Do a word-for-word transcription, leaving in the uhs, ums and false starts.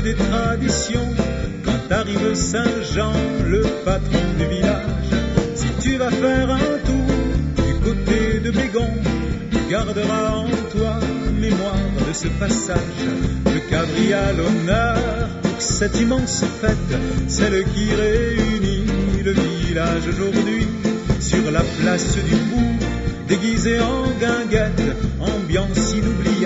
des traditions. Quand arrive Saint-Jean, le patron du village, si tu vas faire un tour du côté de Bégon, tu garderas en toi mémoire de ce passage. Le cabri à l'honneur pour cette immense fête, celle qui réunit le village aujourd'hui. Sur la place du bourg, déguisé en guinguette, ambiance inoubliable.